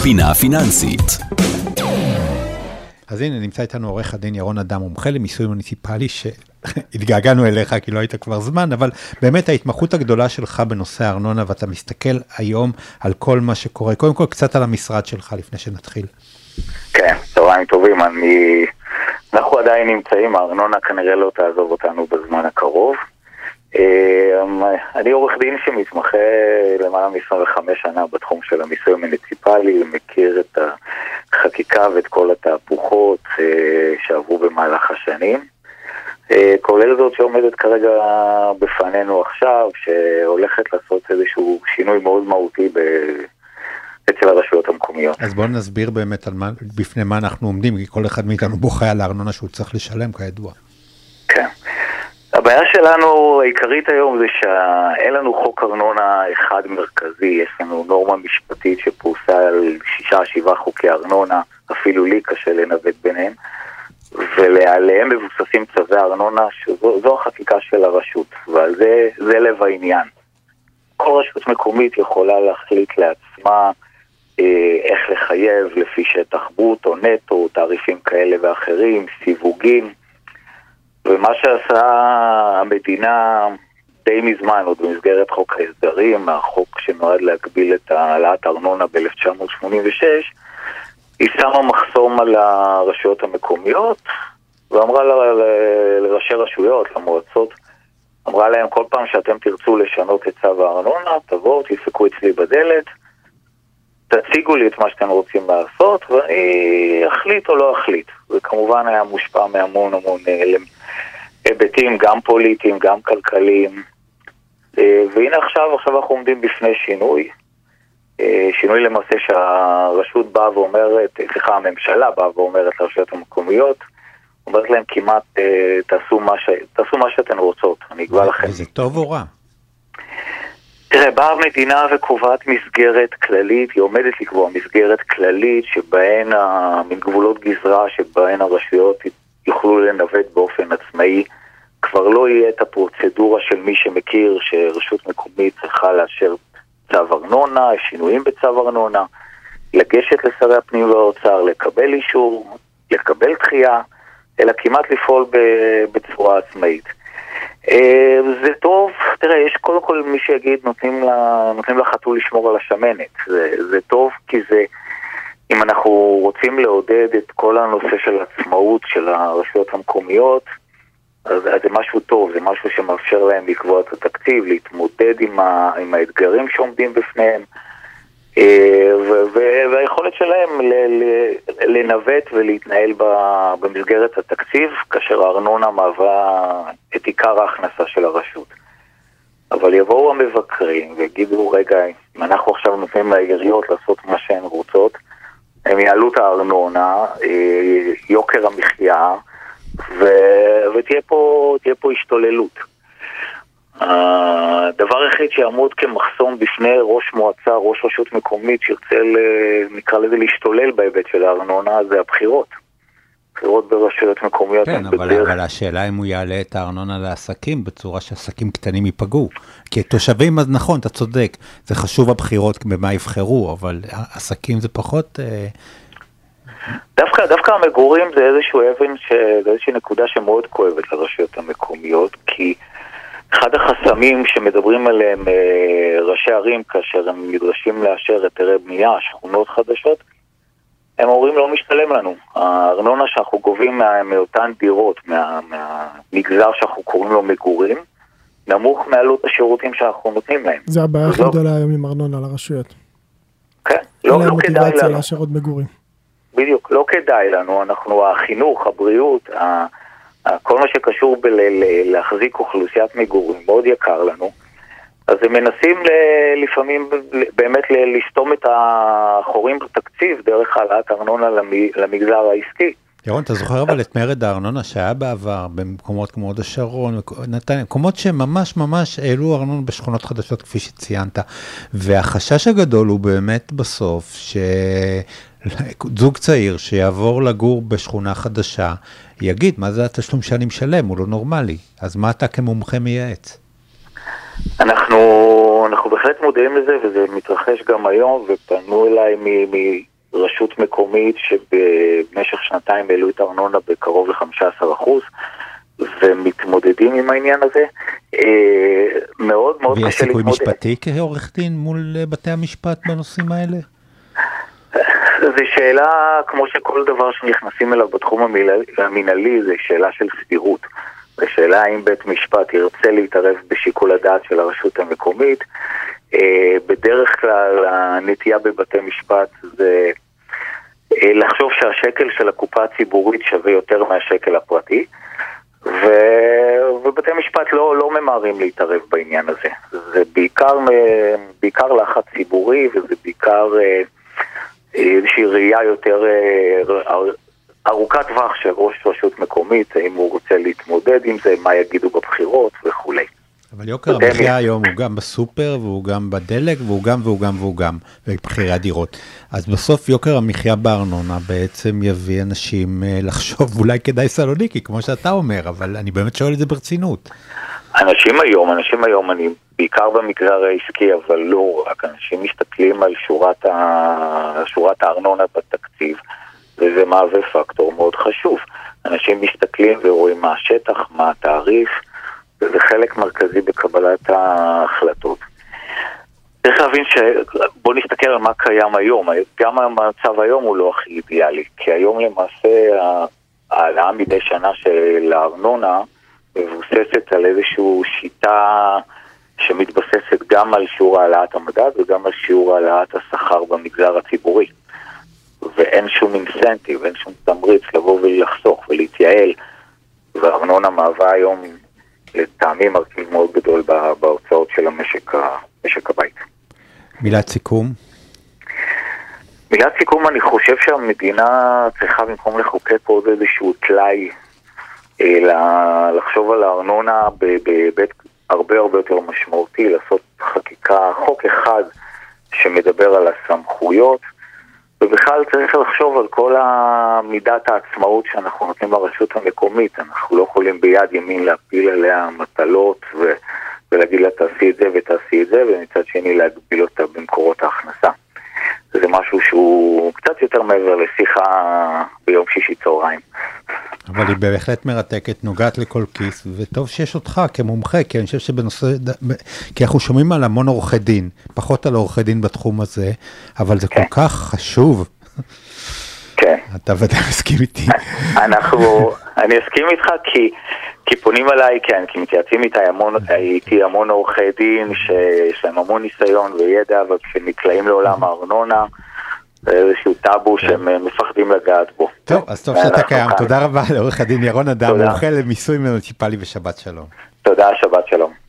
פינה פיננסית. אז הנה, נמצא איתנו עורך הדין ירון אדם, מומחה למיסוי מוניציפלי, שהתגעגענו אליך כי לא היית כבר זמן, אבל באמת ההתמחות הגדולה שלך בנושא הארנונה, ואתה מסתכל היום על כל מה שקורה. קודם כל, קצת על המשרד שלך לפני שנתחיל. כן, צהריים טובים. אנחנו עדיין נמצאים, הארנונה כנראה לא תעזוב אותנו בזמן הקרוב. אני עורך דין שמתמחה למעלה מ-25 שנה בתחום של המיסוי המוניציפלי, מכיר את החקיקה ואת כל התהפוכות שעברו במהלך השנים, כולל זאת שעומדת כרגע בפנינו עכשיו, שהולכת לעשות איזשהו שינוי מאוד מהותי אצל הרשויות המקומיות. אז בואו נסביר באמת בפני מה אנחנו עומדים, כי כל אחד מאיתנו בוכה על הארנונה שהוא צריך לשלם כידוע. כן. הבעיה שלנו העיקרית היום זה שאין לנו חוק ארנונה אחד מרכזי, יש לנו נורמה משפטית שפורסה על 6-7 חוקי ארנונה, אפילו לי קשה לנווט ביניהם, ולעליהם מבוססים צווי ארנונה, שזו החקיקה של הרשות, ועל זה לב העניין. כל רשות מקומית יכולה להחליט לעצמה איך לחייב לפי שטח ברוטו או נטו, תעריפים כאלה ואחרים, סיווגים, ומה שעשה המדינה די מזמן, עוד במסגרת חוק ההסדרים, החוק שנועד להגביל את העלאת ארנונה ב-1986, היא שמה מחסום על הרשויות המקומיות, ואמרה לראשי רשויות, למועצות, אמרה להם כל פעם שאתם תרצו לשנות את צו הארנונה, תבואו, תדפקו אצלי בדלת, תציגו לי את מה שאתם רוצים לעשות, ואני אחליט או לא אחליט. וכמובן היה מושפע מהמון היבטים, גם פוליטיים, גם כלכליים. והנה עכשיו אנחנו עומדים בפני שינוי. שינוי למעשה שהרשות באה ואומרת, הממשלה באה ואומרת לרשויות המקומיות, אומרת להם כמעט תעשו מה שאתן רוצות, אני אקבע לכם. זה טוב או רע? תראה, באה המדינה וקובעת מסגרת כללית, היא עומדת לקבוע מסגרת כללית שבהן גבולות גזרה, שבהן הרשויות יוכלו לנווט באופן עצמאי. כבר לא יהיה את הפרוצדורה של מי שמכיר שרשות מקומית צריכה לאשר צו ארנונה, שינויים בצו ארנונה, לגשת לשרי הפנים והאוצר, לקבל אישור, לקבל דחייה, אלא כמעט לפעול בצורה עצמאית. זה טוב, תראה, יש קודם כל מי שיגיד נותנים לחתול לשמור על השמנת. זה טוב כי זה, אם אנחנו רוצים לעודד את כל הנושא של עצמאות של הרשויות המקומיות, אז זה משהו טוב, זה משהו שמאפשר להם לקבוע את התקציב, להתמודד עם האתגרים שעומדים בפניהם, והיכולת שלהם לנווט ולהתנהל במסגרת התקציב, כאשר הארנונה מהווה את עיקר ההכנסה של הרשות. אבל יבואו המבקרים ויגידו, רגע, אם אנחנו עכשיו נותנים לעיריות לעשות מה שהן רוצות, הם יעלו את הארנונה, יוקר המחיה, ותהיה פה השתוללות. הדבר היחיד שיעמוד כמחסום בפני ראש מועצה, ראש רשות מקומית שירצה, נקרא לזה, להשתולל בהיבט של הארנונה, זה הבחירות. בחירות ברשויות מקומיות. כן, אבל השאלה אם הוא יעלה את הארנונה לעסקים בצורה שעסקים קטנים ייפגעו. כי תושבים, אז נכון, אתה צודק, זה חשוב הבחירות במה יבחרו, אבל עסקים זה פחות... דווקא המגורים זה איזושהי נקודה שמאוד כואבת לרשויות המקומיות, כי אחד החסמים שמדברים עליהם ראשי ערים כאשר הם נדרשים לאשר היתרי בנייה, שכונות חדשות, הם אומרים לא משתלם לנו. הארנונה שאנחנו גובים מאותן דירות, מהמגזר שאנחנו קוראים לו מגורים, נמוך מעלות השירותים שאנחנו נותנים להם. זה הבעיה הכי גדולה היום עם ארנונה לרשויות. כן, לא כדאי לנו. לאשר עוד מגורים. בדיוק, לא כדאי לנו. אנחנו, החינוך, הבריאות, כל מה שקשור להחזיק אוכלוסיית מגורים, מאוד יקר לנו. אז הם מנסים לפעמים באמת לסתום את החורים בתקציב דרך העלאת ארנונה למגזר העסקי. ירון, אתה זוכר אבל את מרד הארנונה שהיה בעבר במקומות כמו הוד השרון, מקומות שממש ממש העלו ארנונה בשכונות חדשות כפי שציינת, והחשש הגדול הוא באמת בסוף שזוג צעיר שיעבור לגור בשכונה חדשה, יגיד מה זה התשלום שאני משלם, הוא לא נורמלי, אז מה אתה כמומחה מייעץ? אנחנו בהחלט מודעים לזה, וזה מתרחש גם היום, ופנו אליי רשות מקומית שבמשך שנתיים העלו את הארנונה בקרוב ל-15%, ומתמודדים עם העניין הזה. מאוד מאוד קשה להתמודד. ויש סיכוי משפטי כעורך דין מול בתי המשפט בנושאים האלה? זו שאלה, כמו שכל דבר שנכנסים אליו בתחום המנהלי, זו שאלה של סבירות. זו שאלה האם בית משפט ירצה להתערב בשיקול הדעת של הרשות המקומית. בדרך כלל הנטייה בבתי משפט זה לחשוב שהשקל של הקופה הציבורית שווה יותר מהשקל הפרטי, ובתי משפט לא ממהרים להתערב בעניין הזה. זה בעיקר לחץ ציבורי, וזה בעיקר איזושהי ראייה יותר ארוכת טווח של ראש רשות מקומית, האם הוא רוצה להתמודד עם זה, מה יגידו בבחירות וכו'. אבל יוקר המחיה היום הוא גם בסופר, והוא גם בדלק, והוא גם בבחירי הדירות. אז בסוף יוקר המחיה בארנונה בעצם יביא אנשים לחשוב, אולי כדאי סלוניקי, כמו שאתה אומר, אבל אני באמת שואל את זה ברצינות. אנשים היום, אני בעיקר במקרה העסקי, אבל לא רק, אנשים מסתכלים על שורת הארנונה בתקציב, וזה מהווה פקטור מאוד חשוב. אנשים מסתכלים ורואים מה השטח, מה התעריף, וזה חלק מרכזי בקבלת ההחלטות. צריך להבין בוא נסתכל על מה קיים היום. גם המצב היום הוא לא הכי אידיאלי, כי היום למעשה העלאה מדי שנה של הארנונה מבוססת על איזושהי שיטה שמתבססת גם על שיעור העלאת המדד וגם על שיעור העלאת השכר במגזר הציבורי. ואין שום אינסנטיב, אין שום תמריץ לבוא ולחסוך ולהתייעל, והארנונה מהווה היום לטעמי מרכיב מאוד גדול בהוצאות של משק הבית. מילת סיכום? מילת סיכום, אני חושב שהמדינה צריכה במקום לחוקק עוד איזשהו תלאי, לחשוב על הארנונה בהיבט הרבה יותר משמעותי, לעשות חוק אחד שמדבר על הסמכויות, ובכלל צריך לחשוב על כל מידת העצמאות שאנחנו נותנים לרשות המקומית. אנחנו לא יכולים ביד ימין להפיל עליה מטלות ולהגיד לה תעשי את זה ותעשי את זה, ומצד שני להגביל אותה במקורות ההכנסה. זה משהו שהוא קצת יותר מעבר לשיחה ביום שישי צהריים. אבל היא בהחלט מרתקת, נוגעת לכל כיס, וטוב שיש אותך כמומחה, כי אני חושב שבנושא, כי אנחנו שומעים על המון עורכי דין, פחות על עורכי דין בתחום הזה, אבל זה כל כך חשוב. כן. אתה ודאי מסכים איתי. אני אסכים איתך, כי פונים עליי, כן, כי מתייעצים איתי המון עורכי דין, שיש להם המון ניסיון וידע, וכשנקלעים לעולם הארנונה, זה איזשהו טאבו שהם מפחדים לגעת בו. טוב, אז טוב שאתה קיים. תודה רבה לעורך הדין ירון אדם, מומחה למיסוי מוניציפלי ושבת שלום. תודה, שבת שלום.